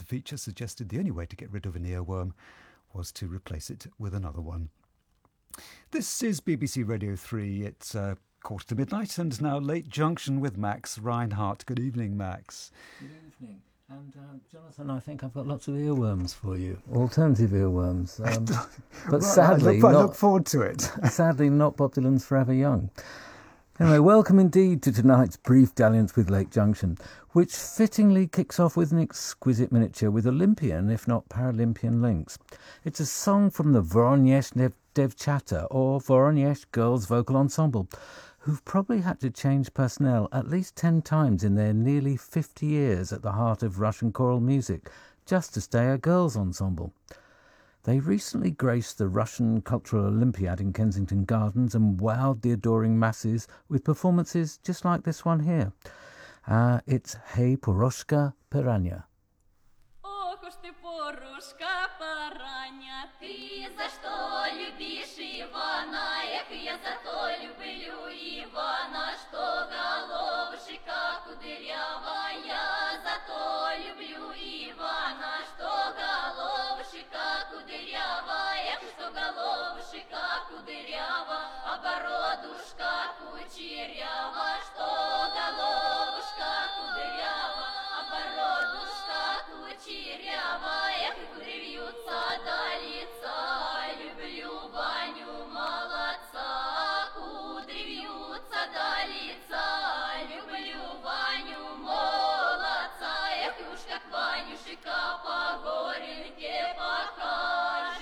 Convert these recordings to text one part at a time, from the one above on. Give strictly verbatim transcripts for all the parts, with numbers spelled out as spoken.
the feature suggested the only way to get rid of an earworm was to replace it with another one. This is B B C Radio three. It's uh, quarter to midnight and now Late Junction with Max Reinhardt. Good evening, Max. Good evening. And uh, Jonathan, I think I've got lots of earworms for you, alternative earworms. Um, but right, sadly, I look, I not, look forward to it. sadly, not Bob Dylan's Forever Young. Anyway, welcome indeed to tonight's brief dalliance with Lake Junction, which fittingly kicks off with an exquisite miniature with Olympian, if not Paralympian, links. It's a song from the Voronezh Devchata, or Voronezh Girls Vocal Ensemble, who've probably had to change personnel at least ten times in their nearly fifty years at the heart of Russian choral music, just to stay a girls' ensemble. They recently graced the Russian Cultural Olympiad in Kensington Gardens and wowed the adoring masses with performances just like this one here. Uh, it's Hey Poroshka Piranya. Ох уж ты, Порушка, Параня, ты за что любишь Ивана? Эх, я за то люблю Ивана, что головушка кудрявая. За то люблю Ивана, что головушка кудрявая. Эх, что головушка кудырява, а бородушка кучерява. Что головушка кудрява, а бородушка кучерява. Эх, и кудревьются до лица, люблю Ваню молодца. Кудревьются до лица, люблю Ваню молодца. Эх, и уж как Ванюшка по горенке похаживает,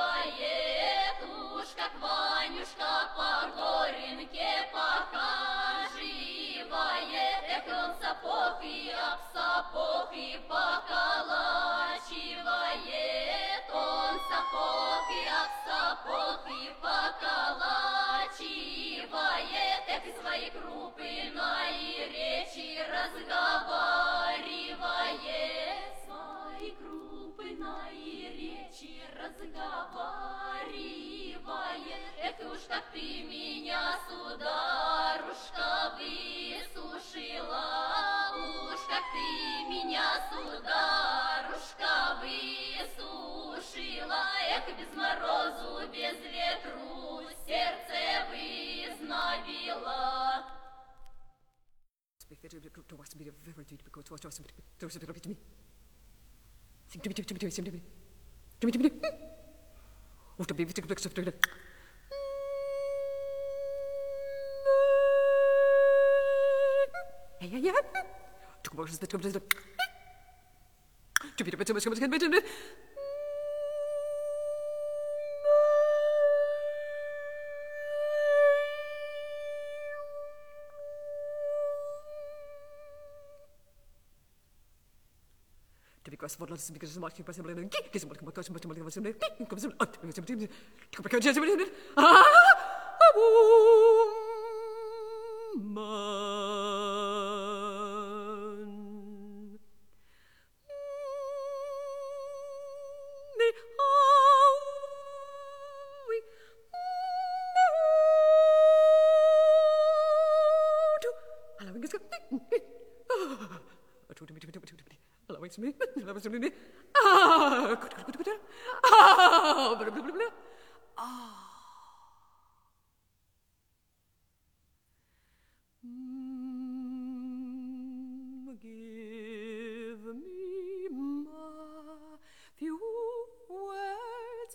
уж как Ванюшка по горенке похаживает. Эх, и он сапог и об сапог и поколачивает, он сапог и об сапог и поколачивает. Эх, и свои крупные речи разговаривает, свои крупные речи разговаривает. Эх, и уж как ты меня, сударушка, высушила, уж как ты меня, сударушка, высушила. Эх, без морозу, без ветру сердце вызнобила. Give me my few words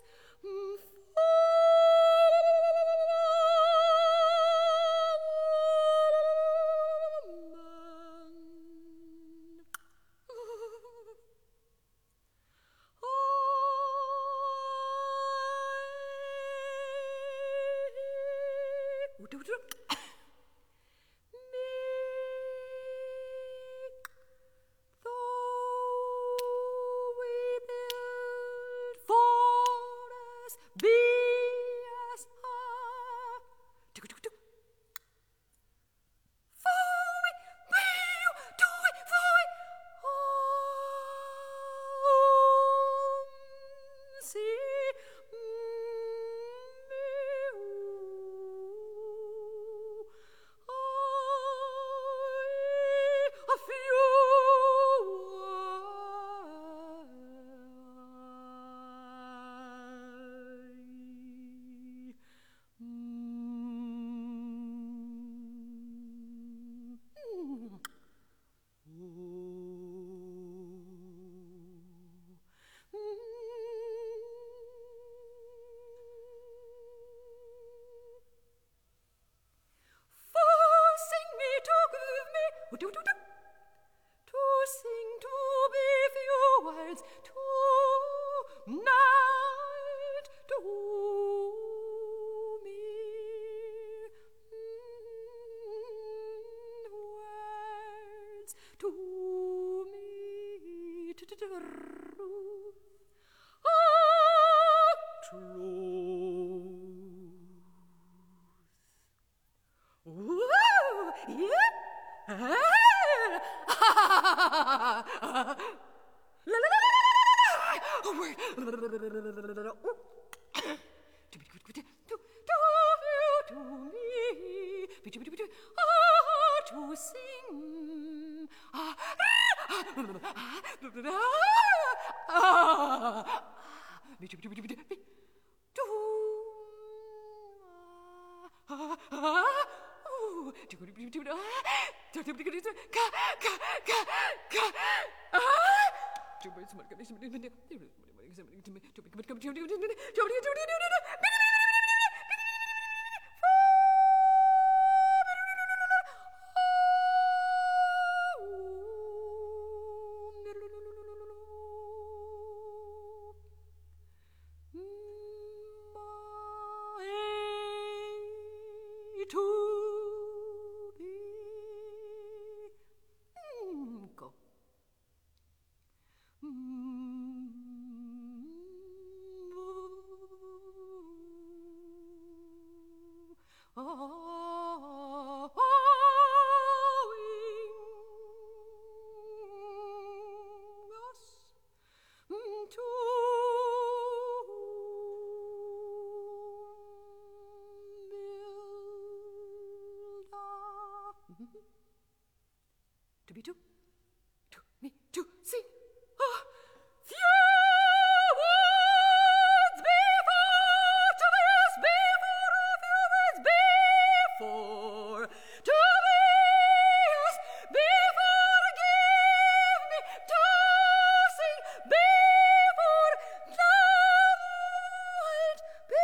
words tonight to me. Mm, words to me. Truth. Ah, truth. Woo! Yeah. La la la la la. Word. To to me. Ah, to sing. Ah. To be to, to me, to sing. Ah, few words before, to this before, a few words before, to this before, give me to sing before, night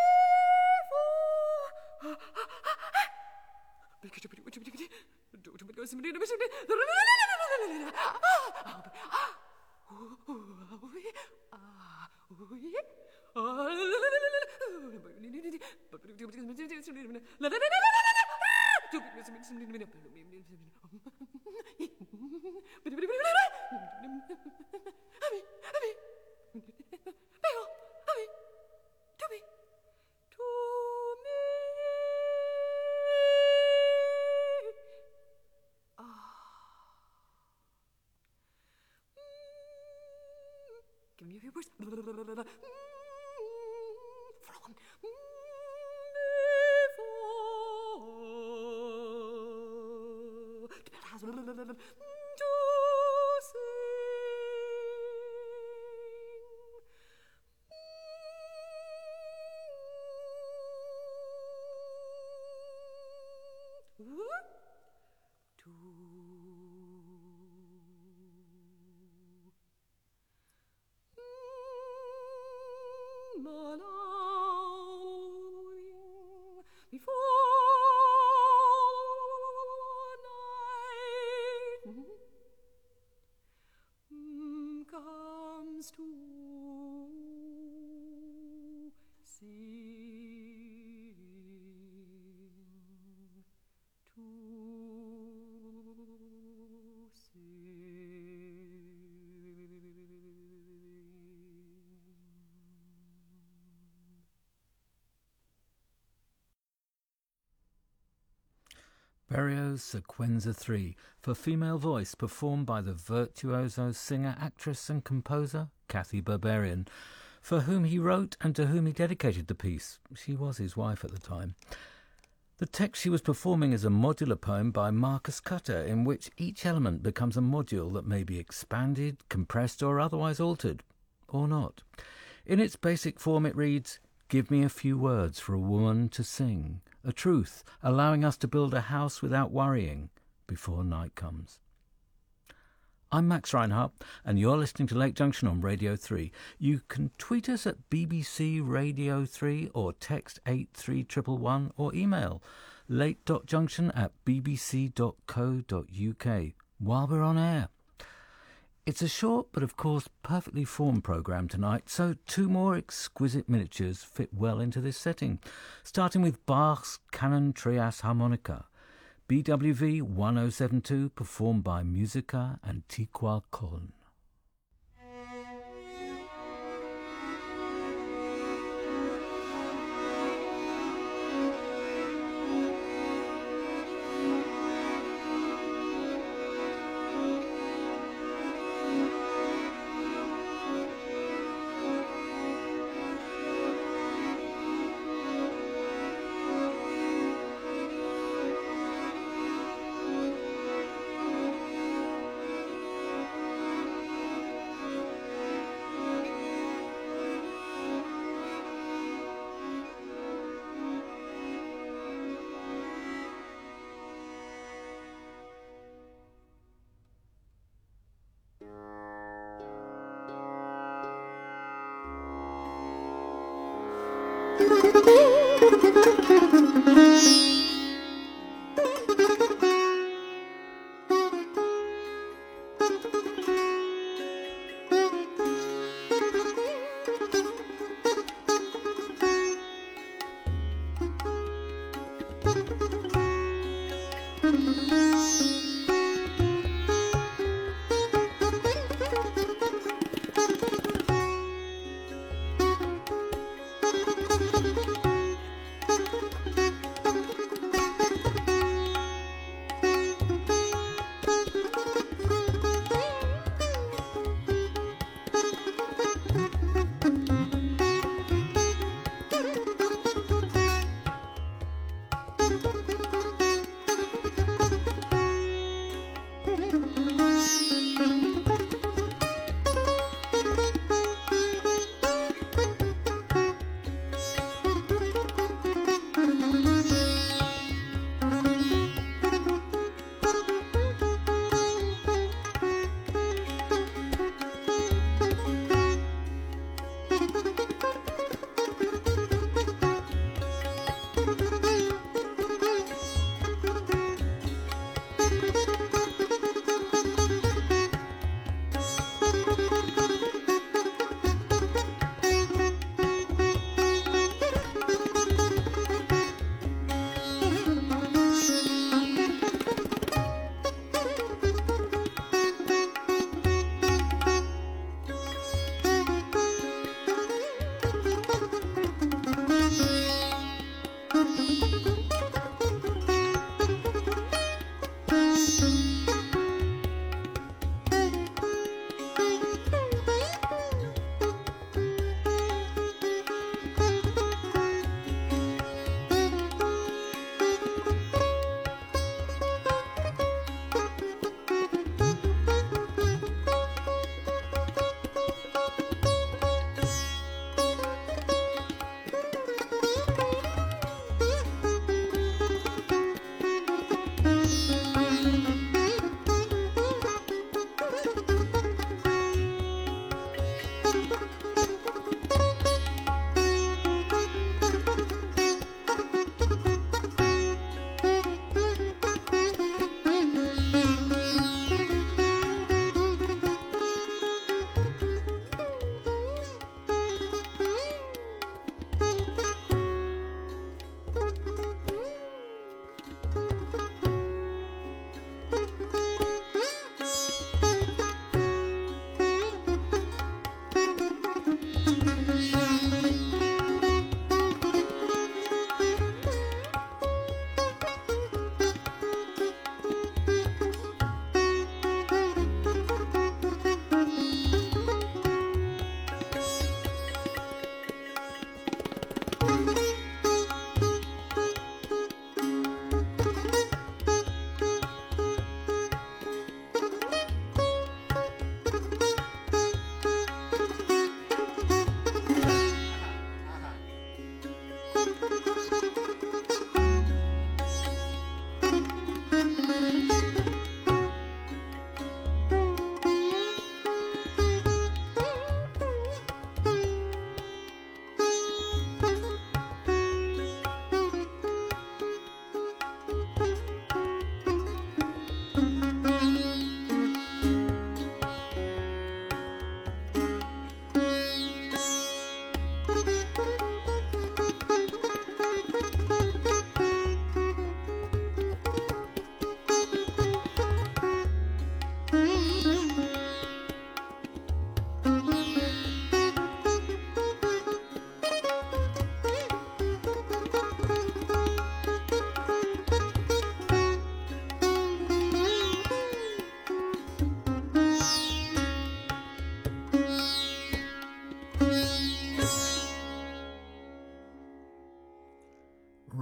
Give me a few words. From before to sing. To allowing before night mm, comes to sing, to Berio's Sequenza three, for female voice, performed by the virtuoso singer, actress and composer Kathy Berberian, for whom he wrote and to whom he dedicated the piece. She was his wife at the time. The text she was performing is a modular poem by Marcus Cutter, in which each element becomes a module that may be expanded, compressed or otherwise altered, or not. In its basic form it reads, "Give me a few words for a woman to sing, a truth, allowing us to build a house without worrying before night comes." I'm Max Reinhardt, and you're listening to Lake Junction on Radio three. You can tweet us at B B C Radio three or text eight three one one one or email lake.junction at bbc.co.uk while we're on air. It's a short but of course perfectly formed programme tonight, so two more exquisite miniatures fit well into this setting, starting with Bach's Canon Trias Harmonica, B W V one oh seven two, performed by Musica Antiqua Köln.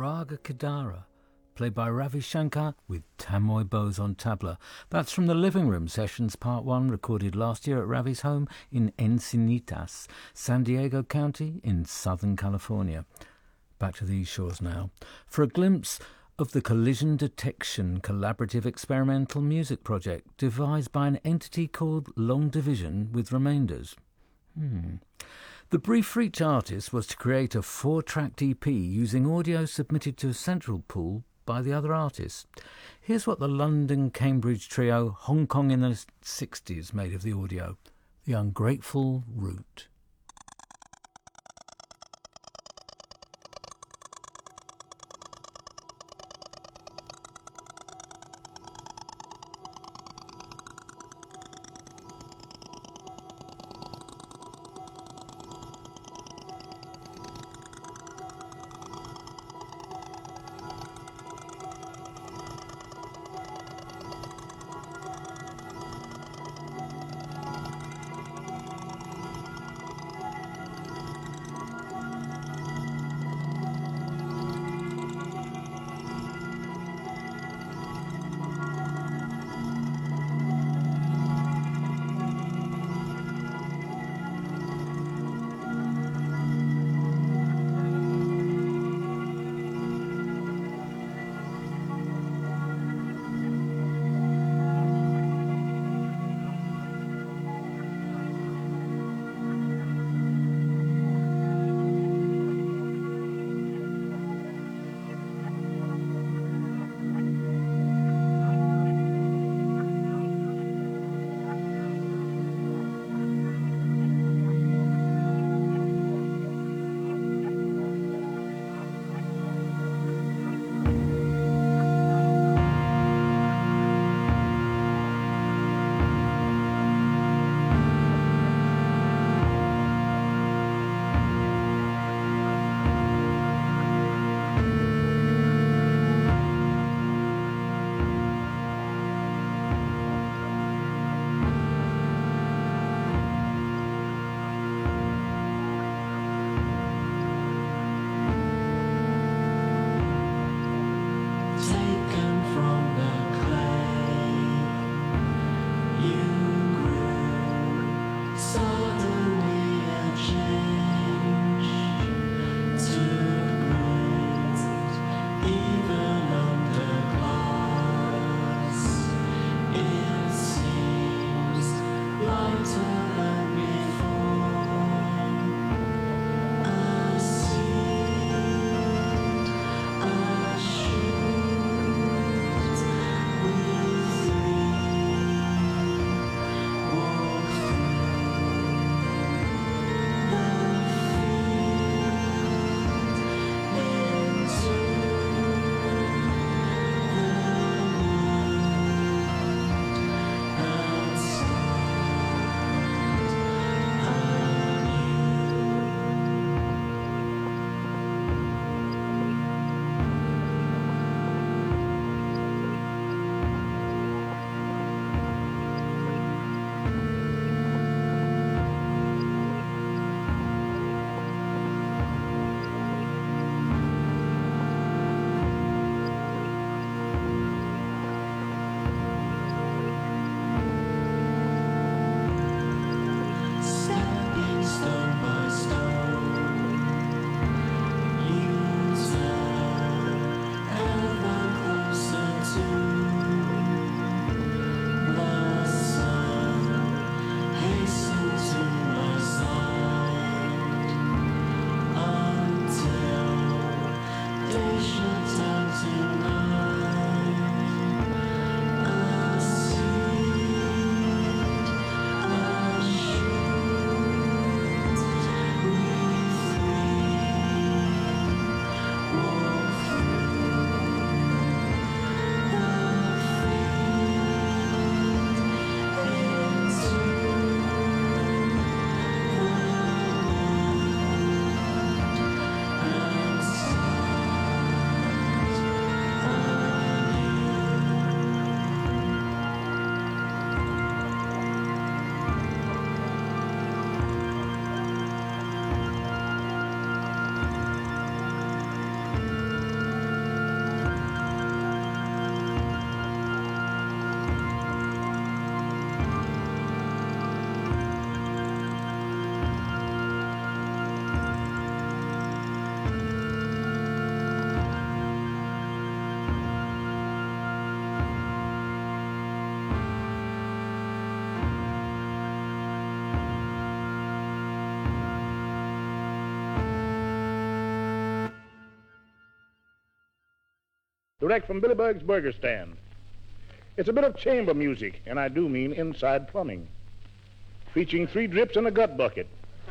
Raga Kedara, played by Ravi Shankar with Tamoy bows on tabla. That's from the Living Room Sessions Part one, recorded last year at Ravi's home in Encinitas, San Diego County in Southern California. Back to these shores now, for a glimpse of the Collision Detection Collaborative Experimental Music Project devised by an entity called Long Division with Remainders. Hmm. The brief for each artist was to create a four-tracked E P using audio submitted to a central pool by the other artists. Here's what the London-Cambridge trio Hong Kong in the sixties made of the audio. The Ungrateful Root. direct from Billy Berg's Burger Stand. It's a bit of chamber music, and I do mean inside plumbing, featuring three drips in a gut bucket.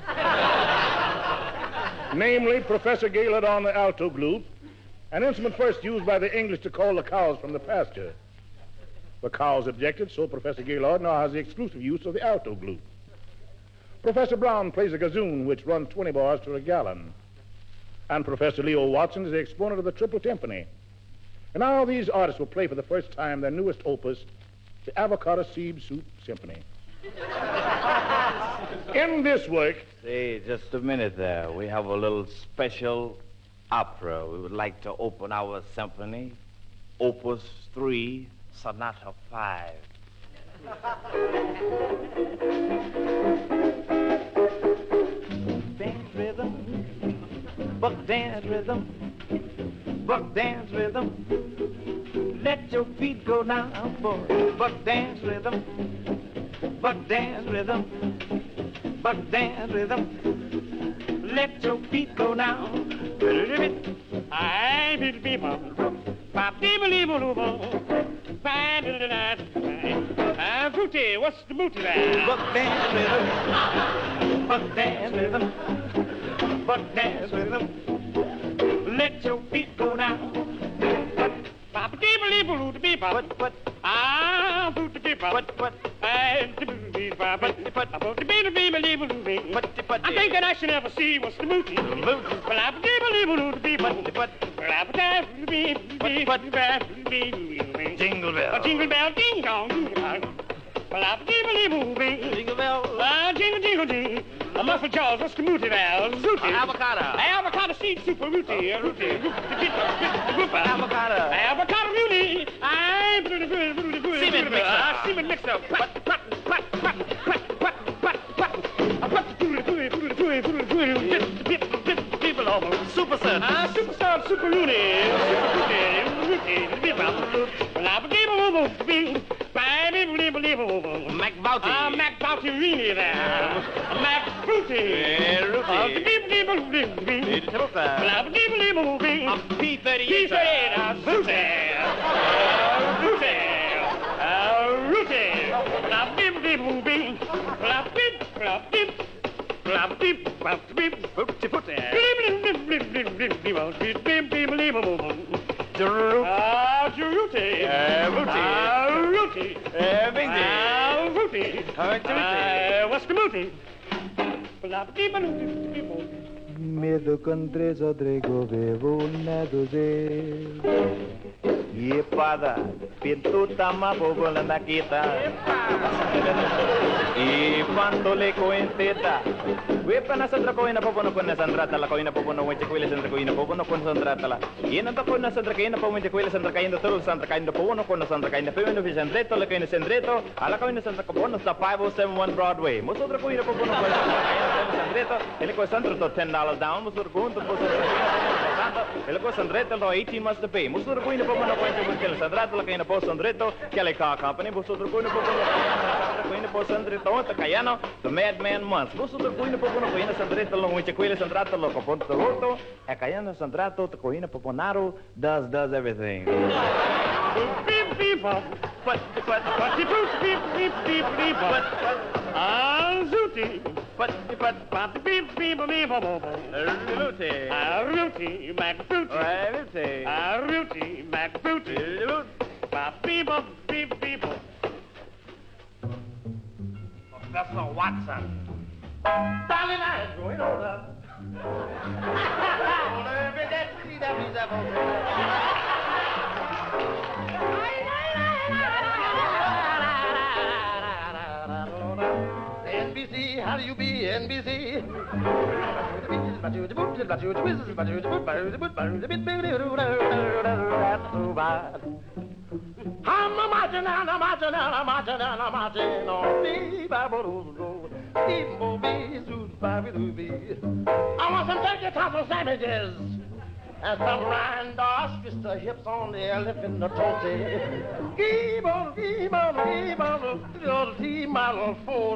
Namely, Professor Gaylord on the alto glute, an instrument first used by the English to call the cows from the pasture. The cows objected, so Professor Gaylord now has the exclusive use of the alto glute. Professor Brown plays a gazoon, which runs twenty bars to a gallon. And Professor Leo Watson is the exponent of the triple timpani. And now these artists will play for the first time their newest opus, the Avocado Seed Soup Symphony. In this work... Say, just a minute there. We have a little special opera. We would like to open our symphony, Opus three, Sonata five. Dance rhythm, buck dance rhythm, buck dance rhythm. Let your feet go down for buck dance rhythm, buck dance rhythm, buck dance rhythm. Let your feet go down. I be be I'm Fruity, what's the booty there? Buck dance rhythm, buck dance rhythm, buck dance rhythm. Let your feet go down. Papa dee believe boo to be but but ah boo to be but but I be but but but to be to be believe boo but but I think that I should never see what's the booty. But I dee believe boo to be but but but I be be but be jingle bell jingle bell ding dong ding dong. Well, I believe believe jingle bell ah jingle jingle jingle. A muffle jaws, what's the mooty there? Zooty. Avocado. Avocado seed super rooty. Rooty. Avocado. Avocado rooty. I'm cement mixer. Cement mixer. Put, put, put, put, put, put, put, put. People almost. Super sun. Ah, super sun, super rooty. Super rooty. Well, I believe believe Mac Bouty. Ah, Mac Bouty really there. Mac Bouty. I'm P thirty-eight. P thirty-eight. Ah, Bouty. Bouty. Ah, Rooty. Flap beep beep moving. Flap beep, flap beep. Flap beep, flap beep. Booty booty. Beep beep beep beep beep beep beep beep beep beep. Ah, Rooty. Rooty. Ah, Rooty. Ah, Rooty. Ah, what's the booty? Medo condrezo drego vevo nadoze. Iepada, pintuta ma bobola na kita. I pandole ko enteta. Wepa na sandra ko ina popono ko na sandra tala ko ina popono wenche ko ile sandra ko ina popono ko sandra tala. Ina ta ko na sandra ko ina popono wenche ko ile sandra ka ina tolo sandra ka ina popono ko na sandra ka ina popono fi sandreto la ko ina sandreto ala ko ina sandra ko pono sa five oh seven one Broadway. Mo sandra ko ina popono ko sandreto. Ele ko sandra to ten dollars down. Mo sandra ko to sandra. Ele ko sandreto to eighteen months to pay. Mo sandra ko ina popono ko wenche sandra tala ko ina po sandreto ke le ka company. Mo sandra ko ina popono ko ina po sandreto ta kayano the madman months. Mo sandra ko ina popono ko ina sandreto lo wenche ko ile sandrato lo ko ponto roto e kayano sandrato to ko ina poponaro does does everything. Beep beep but but but beep beep beep beep beep but ah zooty but but but beep beep beep rooty ah rooty mac booty ah rooty ah rooty mac booty beep beep beep beep. Professor Watson. Darling, I am going over. Every day, see that means I'm N B C, how do you be, N B C? I'm a marching, I'm a marching, I'm a marching, I'm a marching on the Bible. I want some turkey tassel sandwiches and some rind ostrich the hips on the elephant the toasty. Keep on, keep on, keep on, the tea model food.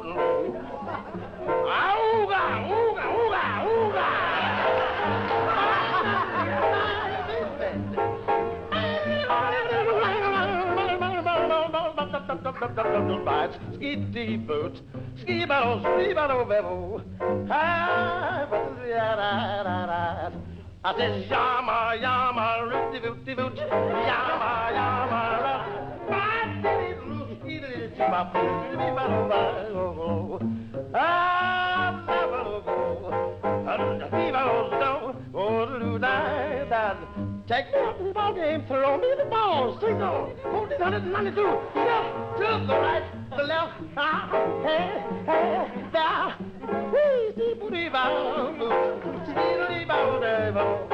Ooga, ooga, ooga, ooga. Ski boots, ski balls, ski balls, bevo. I says yama yama rooty rooty root, yama yama root. Take me up to the ball game, throw me the ball, signal, fourteen ninety-two, left, to the right, the left, ah, hey, hey, there, wee, see, booty, bow, see, bow, bow.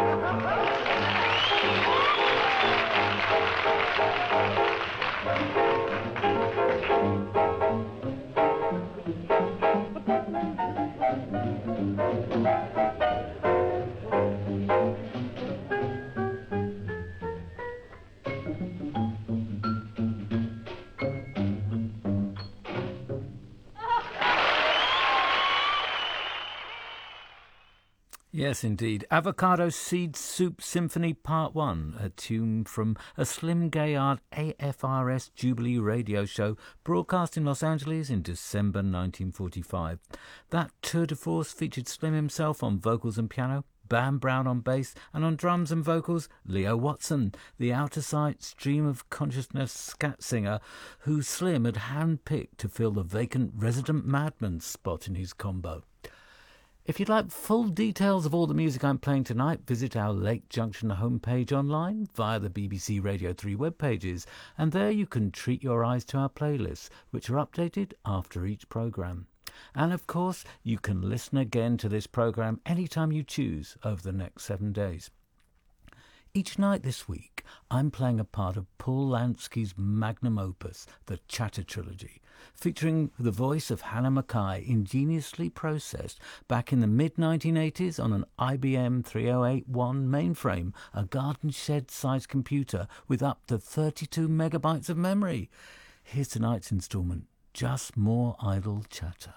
Yes, indeed. Avocado Seed Soup Symphony Part one, a tune from a Slim Gaillard A F R S Jubilee radio show broadcast in Los Angeles in December nineteen forty-five. That tour de force featured Slim himself on vocals and piano, Bam Brown on bass, and on drums and vocals, Leo Watson, the outer-sight stream of consciousness scat singer who Slim had handpicked to fill the vacant resident madman spot in his combo. If you'd like full details of all the music I'm playing tonight, visit our Lake Junction homepage online via the B B C Radio three web pages, and there you can treat your eyes to our playlists, which are updated after each programme. And of course, you can listen again to this programme anytime you choose over the next seven days. Each night this week, I'm playing a part of Paul Lansky's magnum opus, the Chatter Trilogy, featuring the voice of Hannah Mackay, ingeniously processed back in the mid nineteen eighties on an I B M three oh eight one mainframe, a garden shed-sized computer with up to thirty-two megabytes of memory. Here's tonight's instalment, Just More Idle Chatter.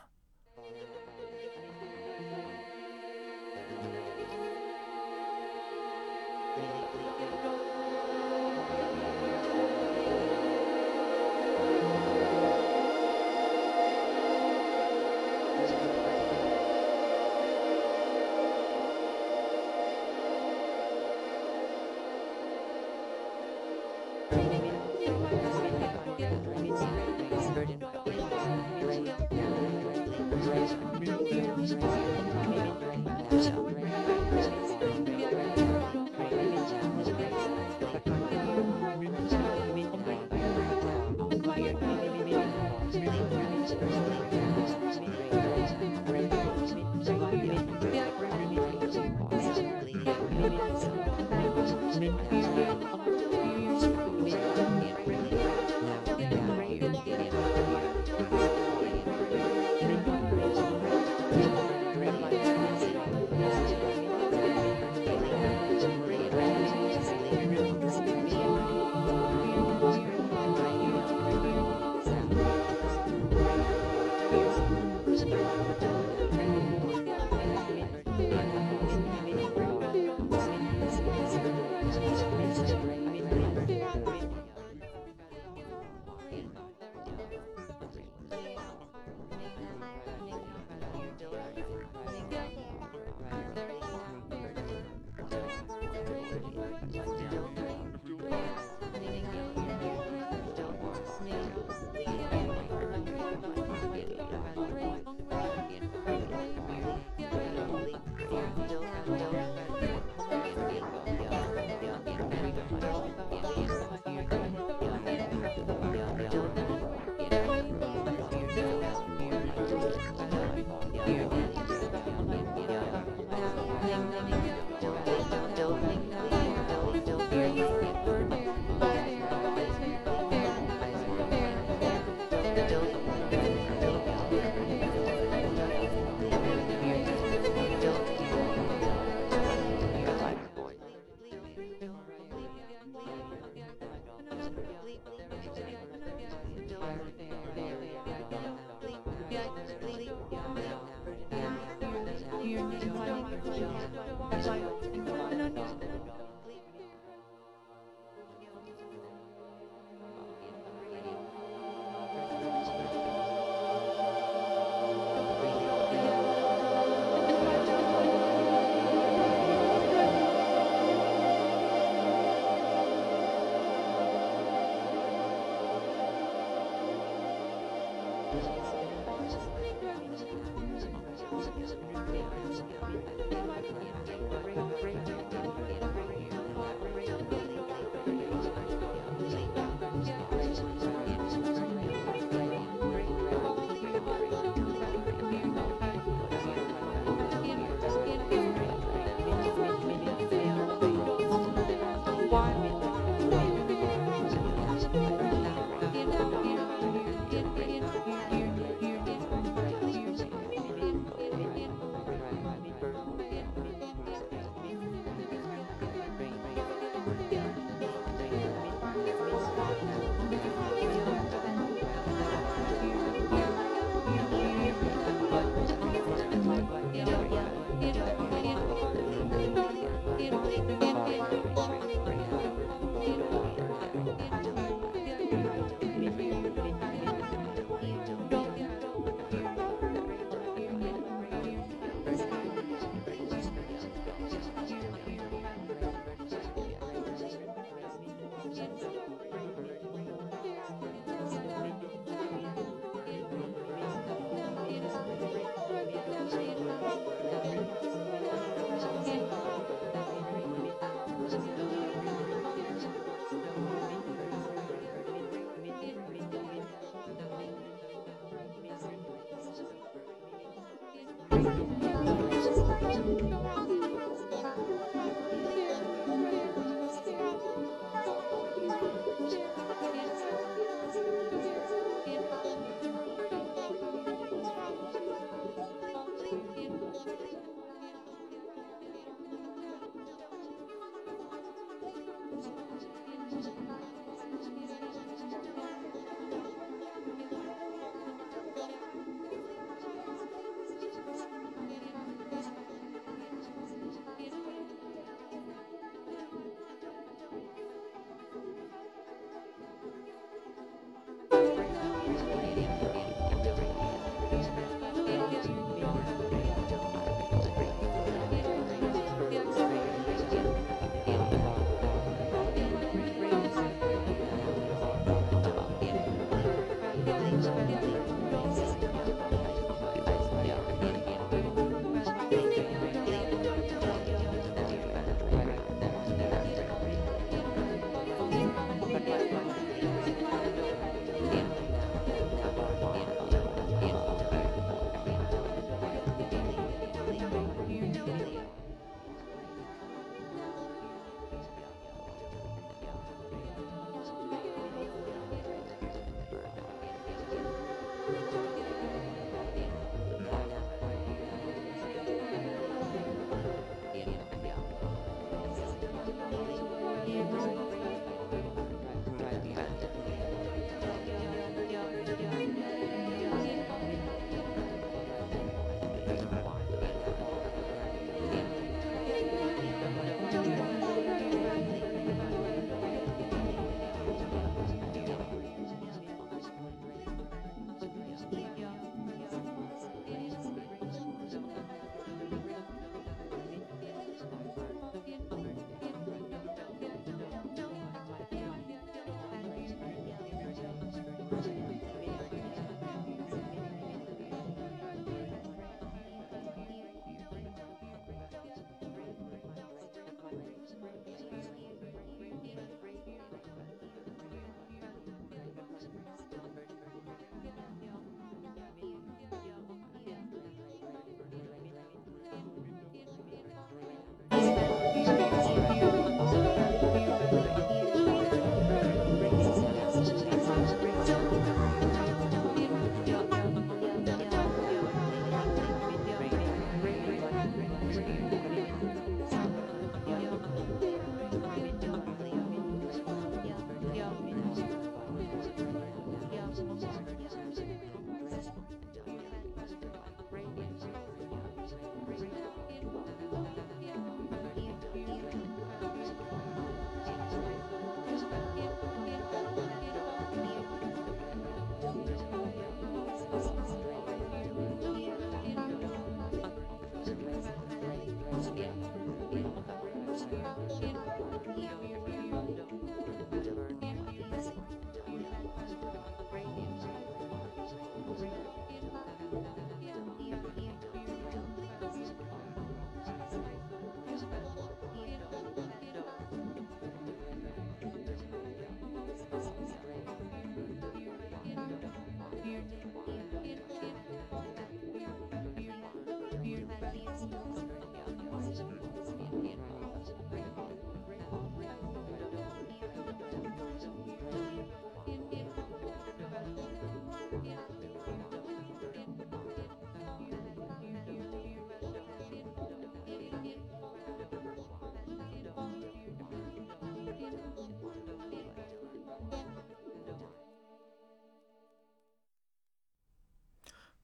Thank you.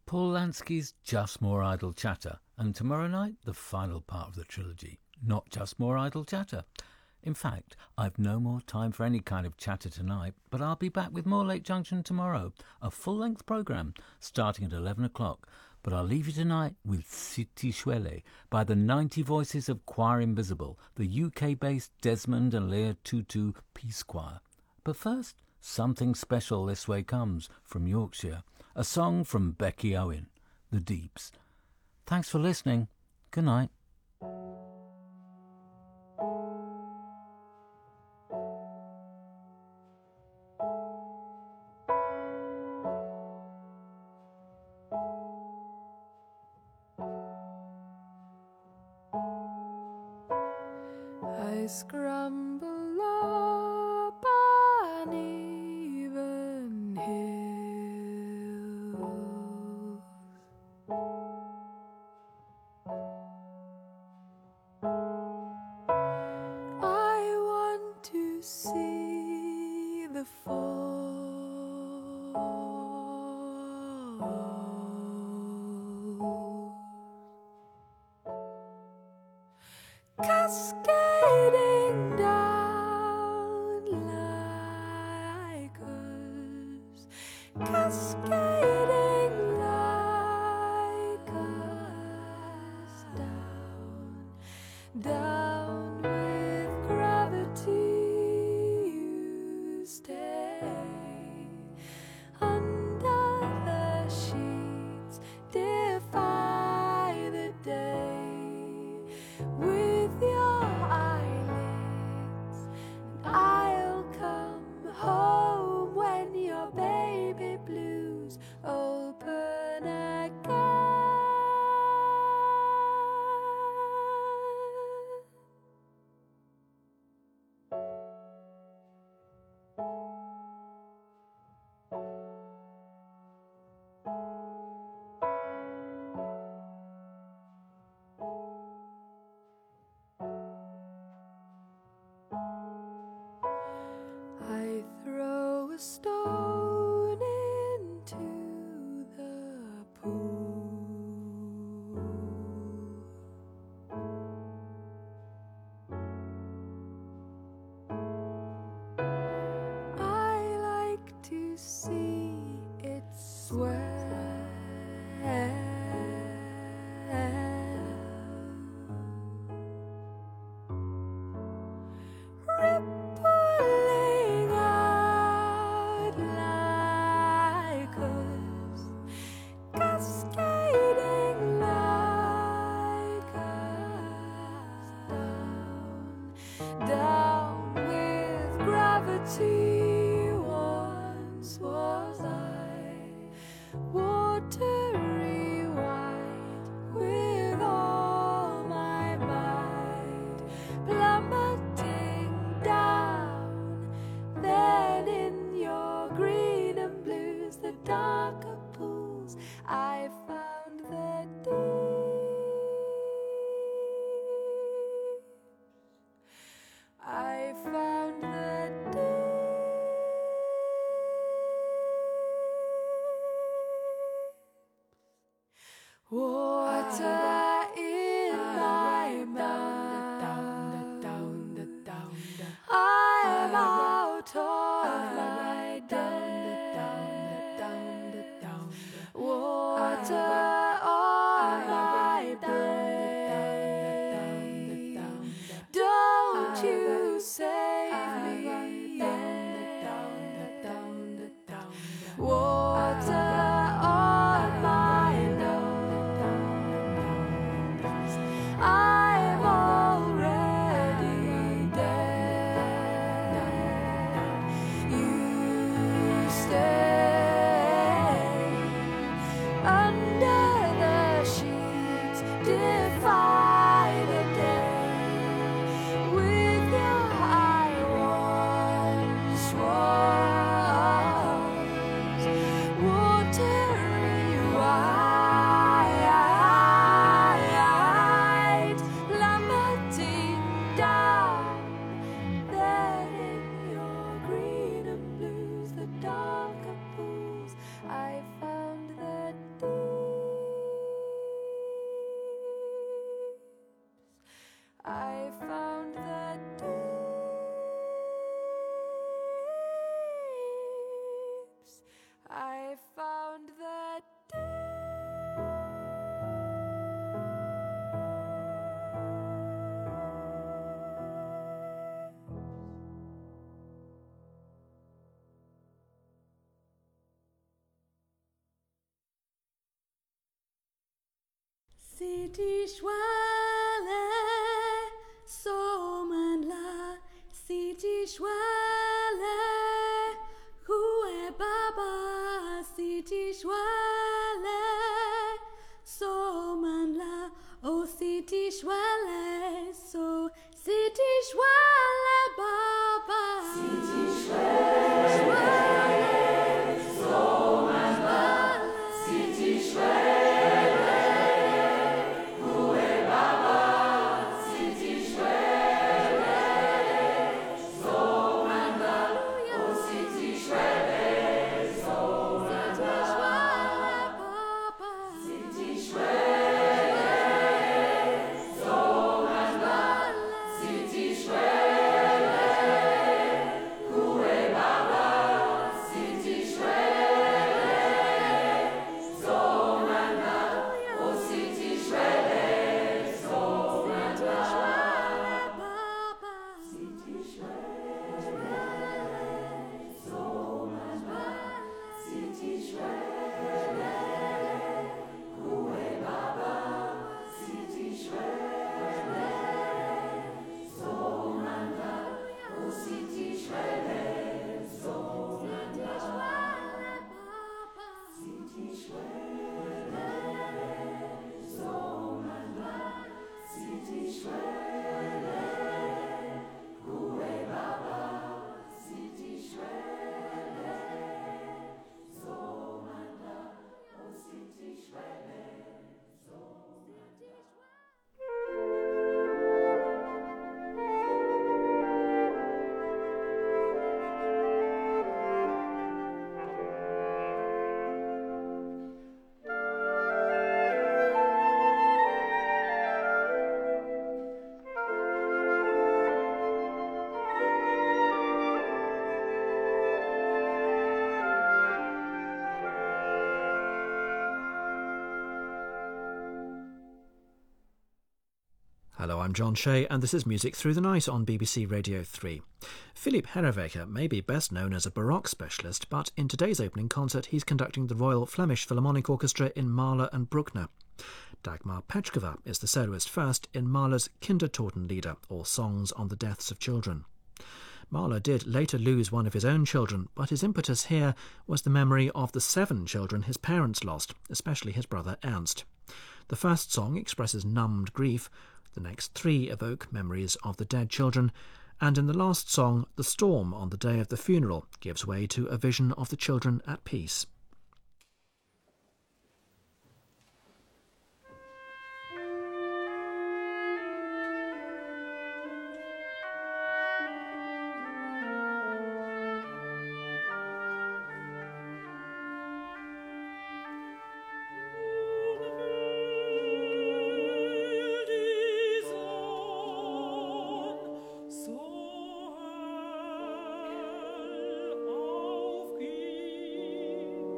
Paul Lansky's Just More Idle Chatter, and tomorrow night, the final part of the trilogy, Not Just More Idle Chatter. In fact, I've no more time for any kind of chatter tonight, but I'll be back with more Lake Junction tomorrow, a full-length programme starting at eleven o'clock. But I'll leave you tonight with Siti Shwele by the ninety Voices of Choir Invisible, the U K-based Desmond and Leah Tutu Peace Choir. But first, something special this way comes from Yorkshire, a song from Becky Owen, The Deeps. Thanks for listening. Good night. I scramble up an even hill. I want to see the fall, cascading down like us, cascading like us, down, down with gravity. You stay under the sheets, defy the day with your eyelids, and I'll come home when your baby blues open again. I throw a stone into the pool. I like to see it swell, rippling out like us, cascading like us, down, down with gravity. Once was I watery white with all my might, plummeting down. Then in your green and blues, the darker pools, I found the deep. I found the deep. Water in my mouth. I'm out of my depth. Water on my brain. Don't you save me yet. Water on my nose. I'm already dead. You stay under the sheets, defy the day with your eye once was watery white, plummeting down. Then in your green and blues, the darker pools, I found the deep. I found the deeps. I found the City Schwelle, Somenla, City Schwelle, Hue Baba, City Schwelle, Somenla, oh City Schwelle, so City Schwelle Baba, City Schwelle, Somenla, City Schwelle. Hello, I'm John Shea, and this is Music Through the Night on B B C Radio three. Philippe Herreweghe may be best known as a Baroque specialist, but in today's opening concert he's conducting the Royal Flemish Philharmonic Orchestra in Mahler and Bruckner. Dagmar Petchkova is the soloist first in Mahler's Kindertotenlieder, or Songs on the Deaths of Children. Mahler did later lose one of his own children, but his impetus here was the memory of the seven children his parents lost, especially his brother Ernst. The first song expresses numbed grief, the next three evoke memories of the dead children, and in the last song, the storm on the day of the funeral gives way to a vision of the children at peace. So hell aufging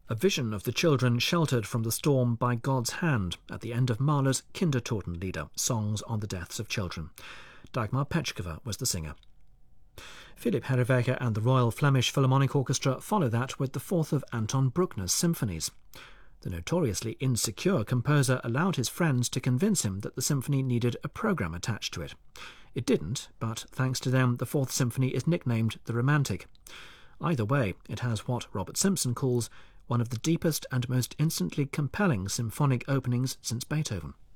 a vision of the children sheltered from the storm by God's hand at the end of Mahler's Kindertotenlieder, Songs on the Deaths of Children. Dagmar Petchkova was the singer. Philipp Herreweger and the Royal Flemish Philharmonic Orchestra follow that with the fourth of Anton Bruckner's symphonies. The notoriously insecure composer allowed his friends to convince him that the symphony needed a programme attached to it. It didn't, but thanks to them, the Fourth Symphony is nicknamed the Romantic. Either way, it has what Robert Simpson calls one of the deepest and most instantly compelling symphonic openings since Beethoven.